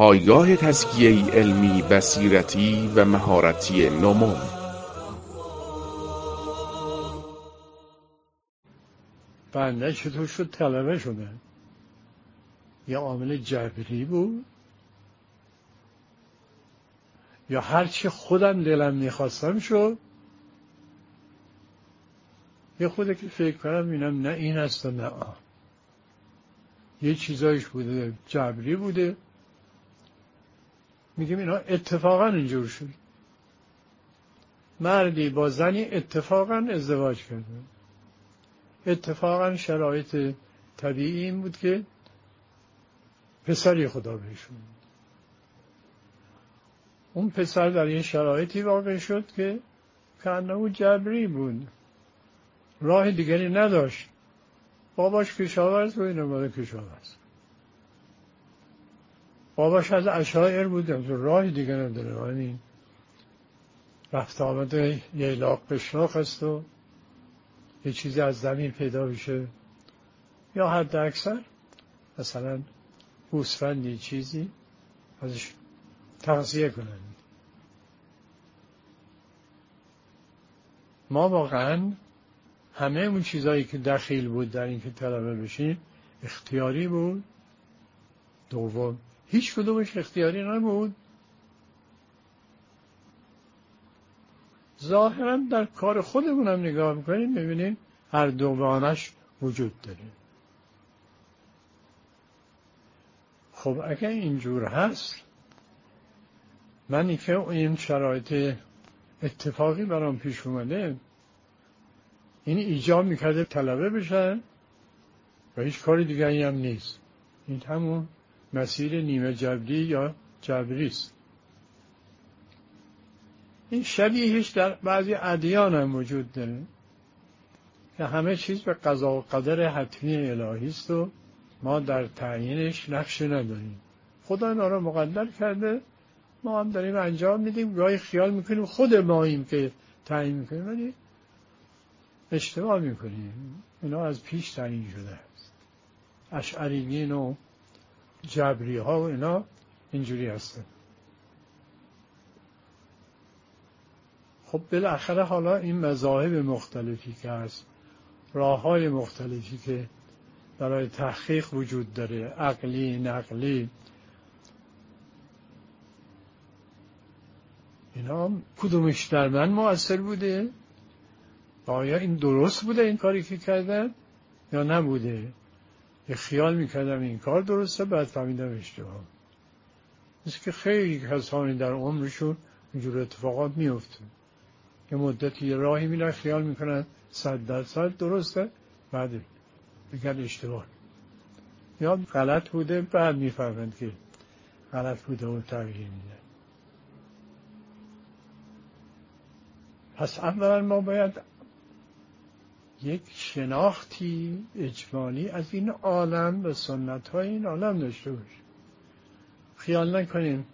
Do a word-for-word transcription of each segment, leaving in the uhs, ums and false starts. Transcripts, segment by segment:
پایگاه تزکیه علمی، بصیرتی و مهارتی نومون. بنده چطور شد طلبه شده؟ یا عامل جبری بود یا هرچی خودم دلم میخواستم شد، یه خوده که فکر کنم اینم نه این هست و نه آن. یه چیزایش بوده جبری بوده، میگیم اینا اتفاقا اینجور شد. مردی با زنی اتفاقا ازدواج کرده، اتفاقا شرایط طبیعی این بود که پسری خدا بهشون. اون پسر در این شرایطی واقع شد که کانه جبری بود، راه دیگری نداشت. باباش کشاورز بود، اینو ماده کشاورز. باباش از اشاعر بود، راه دیگه نداره، یعنی رفت آمده یه لاغ قشلاق هست و یه چیزی از زمین پیدا بشه، یا حد اکثر مثلا گوسفندی چیزی ازش تغذیه کنن. ما واقعا همه اون چیزایی که دخیل بود در این که طلبه بشیم اختیاری بود. دوم هیچ کدومش اختیاری نبود. ظاهرا در کار خودمونم نگاه میکنیم میبینیم هر دوانش وجود داره. خب اگه اینجور هست، منی که این شرایط اتفاقی برام پیش اومده این ایجاب میکرده طلبه بشن و هیچ کاری دیگری هم نیست. این همون مسیر نیمه جبری یا جبری است. این شبیهش در بعضی ادیان هم وجود داره که همه چیز به قضا و قدر حتمی الهی است و ما در تعیینش نقش نداریم. خدا اینا رو مقدر کرده، ما هم داریم انجام میدیم. گاهی خیال میکنیم خود ماییم که تعیین میکنیم، ولی اشتباه میکنیم. اینا از پیش تعیین شده است. اشعریین و جبری ها و اینا اینجوری هستن. خب بالاخره حالا این مذاهب مختلفی که هست، راه های مختلفی که برای تحقیق وجود داره، عقلی، نقلی، اینا کدومش در من مؤثر بوده؟ آیا این درست بوده این کاری که کردم یا نبوده؟ یه خیال میکردم این کار درسته، بعد فهمیدم اشتباه. مثل که خیلی کسانی در عمرشون اینجور اتفاقات میفته. یه مدتی یه راهی میرن خیال میکنن صد درصد درسته، بعد بگن اشتباه یا غلط بوده، بعد میفهمند که غلط بوده و تغییر میده. پس اولا ما باید یک شناختی اجمالی از این عالم و سنت های این عالم داشته باشیم. خیال نکنیم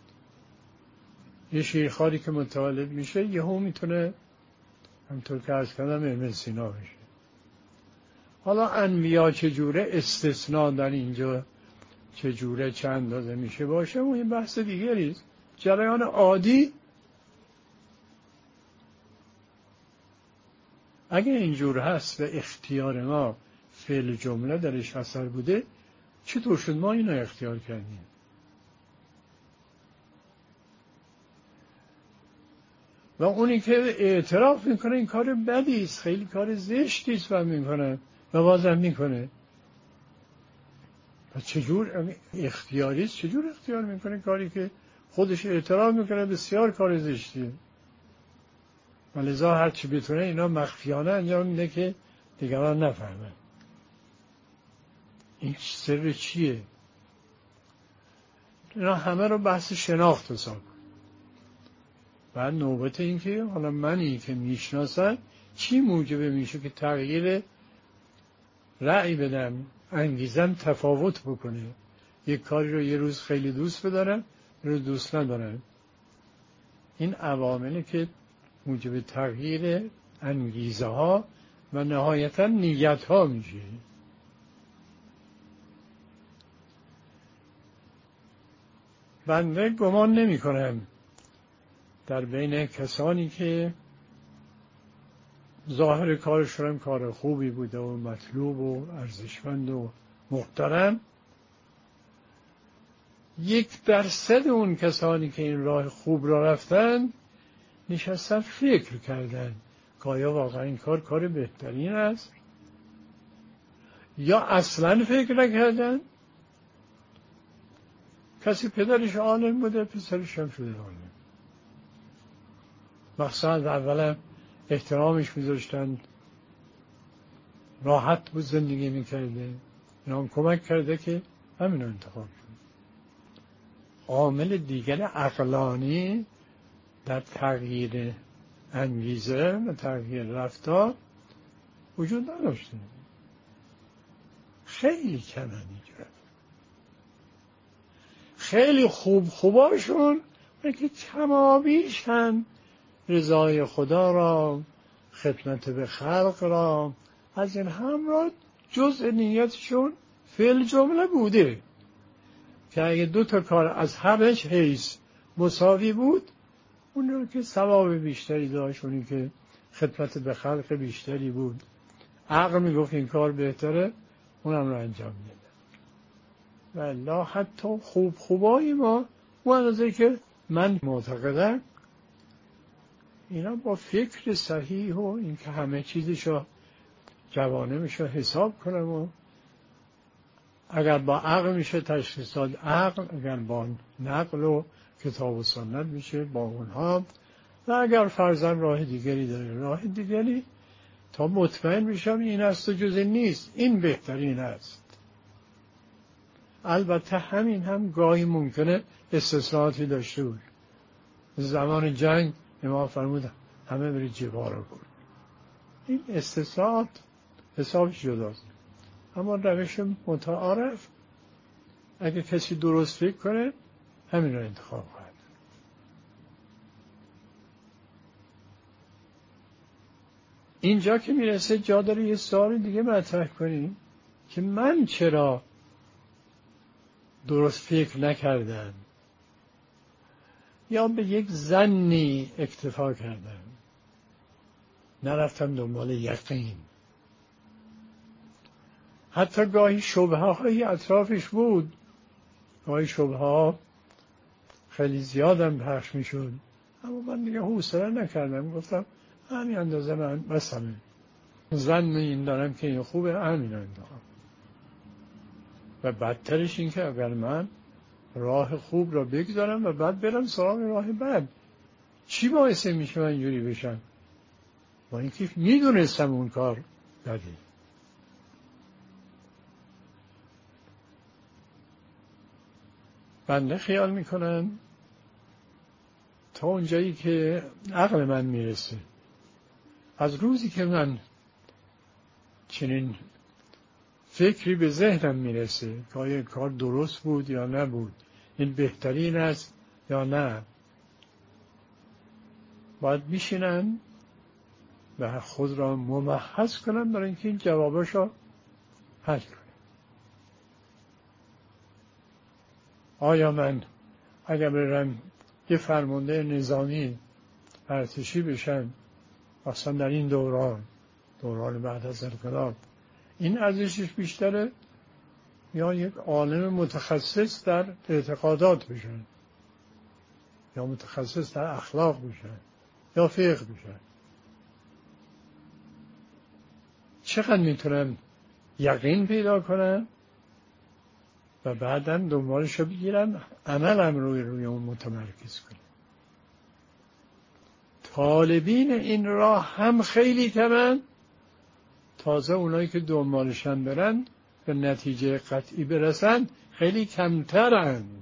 یه شیرخواری که متولد میشه یهو میتونه همطور که عرض کردم ابن سینا بشه. حالا انبیا چجوره استثناء در اینجا چجوره چند اندازه میشه باشه و این بحث دیگریست. جریان عادی اگه اینجور هست و اختیار ما فعل جمله درش اثر بوده، چطور شد ما اینو اختیار کردیم؟ و اونی که اعتراف میکنه این کار بدی است، خیلی کار زشتی است و میکنه و بازم میکنه، پس چجور اختیاری است؟ چجور اختیار میکنه کاری که خودش اعتراف میکنه بسیار کار زشتیه؟ و لذا هر چی بتونه اینا مخفیانه انجام میده که دیگران نفهمن. این سر چیه؟ اینا همه رو بحث شناخت حساب. بعد نوبت این که حالا منی که میشناسم چی موجبه میشه که تغییر رأی بدم، انگیزم تفاوت بکنه. یک کاری رو یه روز خیلی دوست بدارم، یه روز دوست ندارم. این عواملی که موجب تغییر انگیزه ها و نهایتا نیت ها میشه. بنده گمان نمی کنم در بین کسانی که ظاهر کارشون هم کار خوبی بوده و مطلوب و ارزشمند و محترم، یک درصد اون کسانی که این راه خوب را رفتن نشستن فکر کردن که آیا واقعا این کار کار بهترین است یا اصلا فکر نکردن. کسی پدرش عالم بوده، پسرش هم شده عالم. مقصد اولا احترامش میذاشتن، راحت بود زندگی میکرده، اینا هم کمک کرده که همین رو انتخاب شد. عامل دیگر عقلانی در تغییر انگیزه و تغییر رفتار وجود نداشته. خیلی کمن اینجا. خیلی خوب خوباشون که کمابیشن رضای خدا را، خدمت به خلق را، از این هم را جزء نیتشون فعل جمله بوده که اگه دو تا کار از همش حیث مساوی بود، اون رو که ثواب بیشتری داشت، اونی که خدمت به خلق بیشتری بود، عقل میگفت این کار بهتره، اونم رو انجام میده. والله حتی خوب خوبای ما و اندازه که من معتقدم اینا با فکر صحیح و این که همه چیزشو جوانبشو حساب کنم و اگر با عقل میشه تشخیص داد عقل، اگر با نقل و کتاب و سنت میشه با اونها، و اگر فرضاً راه دیگری داره راه دیگری، تا مطمئن میشم این است و جز نیست، این بهترین است. البته همین هم گاهی ممکنه استثناءاتی داشته بود. زمان جنگ امام فرمود همه برید جبهه رو برید. این استثناءات حسابش جداست، اما روش متعارف اگه کسی درست فکر کنه همین رو انتخاب کنه. اینجا که میرسه جا داره یه سوال دیگه مطرح کنیم که من چرا درست فکر نکردم یا به یک ظنی اکتفا کردم، نرفتم دنبال یقین. حتی گاهی شبهه های اطرافش بود، گاهی شبهه ها خیلی زیادم پخش می شد، اما من دیگه حوصله نکردم، گفتم همین اندازه من بسمه، ظن این دارم که این خوبه، همین انتخاب. و بدترش این که اگر من راه خوب را بگذارم و بعد برم سراغ راه بد، چی باعث میشه من اینجوری بشم؟ با اینکه میدونستم اون کار بده. بنده خیال میکنم تا اونجایی که عقل من میرسه، از روزی که من چنین فکری به ذهنم میرسه که آیا کار درست بود یا نبود، این بهترین است یا نه، باید میشینم و خود را ممحض کنم برای اینکه این جوابش را حل کنم. آیا من اگر برم یه فرمانده نظامی ارتشی بشم، اصلا در این دوران دوران بعد از انقلاب، این ارزشش بیشتره یا یک عالم متخصص در اعتقادات بشن یا متخصص در اخلاق بشن یا فقه بشن؟ چقدر میتونم یقین پیدا کنم و بعدم دنبالشو بگیرم، عملم روی روی اون متمرکز کنم. طالبین این راه هم خیلی کمن، تازه اونایی که دنبالشن برن به نتیجه قطعی برسن خیلی کمترند.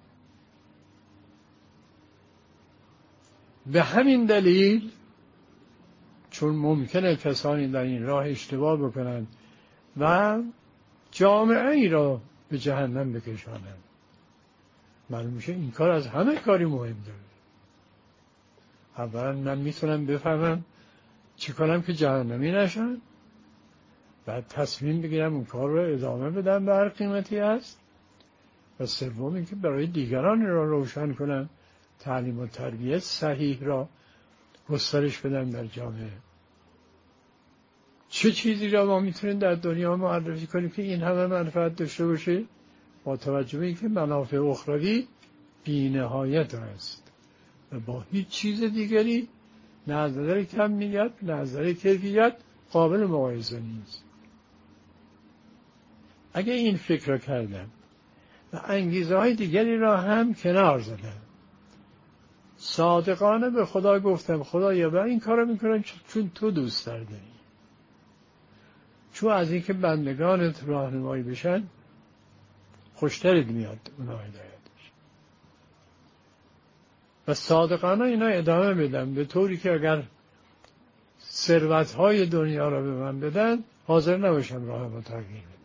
به همین دلیل چون ممکنه کسانی در این راه اشتباه بکنن و جامعه ای را به جهنم بکشانند، معلوم میشه این کار از همه کاری مهم داره. اولا من میتونم بفهمم چی کنم که جهنمی نشن، بعد تصمیم بگیرم اون کار رو ادامه بدم به هر قیمتی هست، و سوم اینکه برای دیگران را روشن کنن، تعلیم و تربیت صحیح را گسترش بدن در جامعه. چه چیزی را ما میتونیم در دنیا معرفی کنیم که این همه منفعت داشته باشه؟ با توجه به اینکه منافع اخروی بی‌نهایت است و با هیچ چیز دیگری نه از نظر کمیت نه از نظر کیفیت قابل مقایسه نیست. اگه این فکر را کردم و انگیزه های دیگری را هم کنار زدم، صادقانه به خدا گفتم خدایا من این کار را میکنم چون تو دوست داری، چون از اینکه بندگانت راهنمایی بشن خوشترت میاد اونا هدایتش، و صادقانه اینا ادامه بدم به طوری که اگر ثروت‌های دنیا را به من بدن حاضر نباشم راه ما تغییر بدم.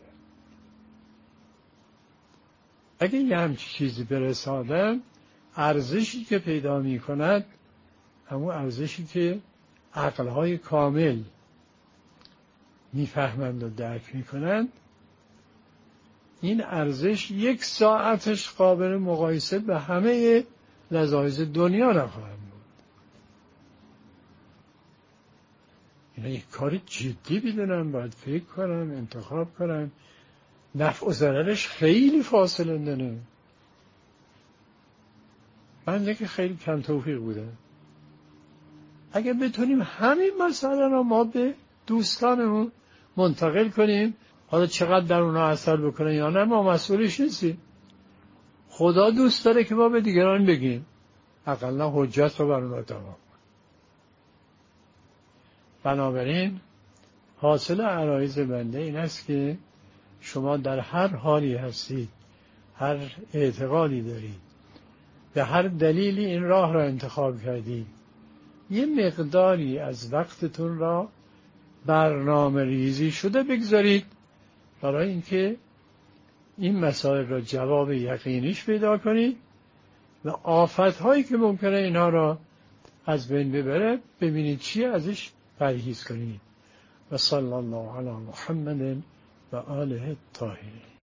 اگه یه همچی چیزی برسادم، ارزشی که پیدا می کند همون ارزشی که عقل‌های کامل میفهمند و درک میکنند، این ارزش یک ساعتش قابل مقایسه به همه لذایذ دنیا نخواهد بود. اینا یک کار جدی بدونم، باید فکر کنم، انتخاب کنم، نفع و ضررش خیلی فاصله داره. بنده که خیلی کم توفیق بوده. اگه بتونیم همین مسئله را ما به دوستانمون منتقل کنیم، حالا چقدر در اونا اثر بکنه یا نه ما مسئولش نیستیم. خدا دوست داره که ما به دیگران بگیم، اقلا حجت رو بر اونا تمام. بنابراین حاصل عرایض بنده این است که شما در هر حالی هستید، هر اعتقادی دارید، به هر دلیلی این راه را انتخاب کردید، یه مقداری از وقتتون را برنامه ریزی شده بگذارید برای اینکه این مسائل را جواب یقینیش پیدا کنید و آفت‌هایی که ممکنه اینها را از بین ببره ببینید چی ازش پرهیز کنید. و صلی الله علی محمد و آله الطاهرین.